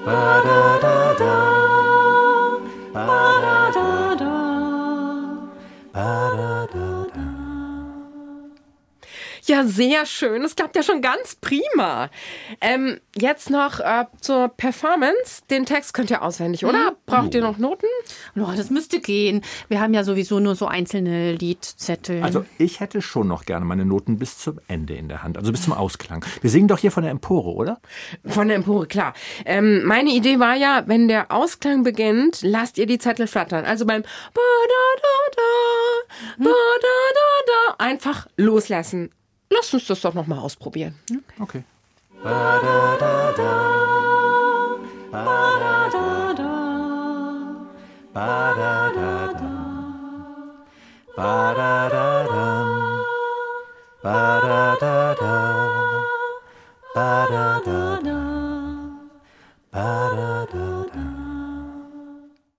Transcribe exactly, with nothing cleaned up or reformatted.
Ba-da-da-da. Ba-da-da-da. Ba-da-da-da. Ja, sehr schön. Das klappt ja schon ganz prima. Ähm, jetzt noch äh, zur Performance. Den Text könnt ihr auswendig, oder? Hm? Braucht ihr noch Noten? Oh, das müsste gehen. Wir haben ja sowieso nur so einzelne Liedzettel. Also ich hätte schon noch gerne meine Noten bis zum Ende in der Hand, also bis zum Ausklang. Wir singen doch hier von der Empore, oder? Von der Empore, klar. Ähm, meine Idee war ja, wenn der Ausklang beginnt, lasst ihr die Zettel flattern. Also beim Ba-da-da-da, Ba-da-da-da einfach loslassen. Lasst uns das doch noch mal ausprobieren. Okay. Ba-da-da-da. Ba-da-da-da. Ba-da-da-da. Ba-da-da-da. Ba-da-da-da. Ba-da-da-da. Ba-da-da-da.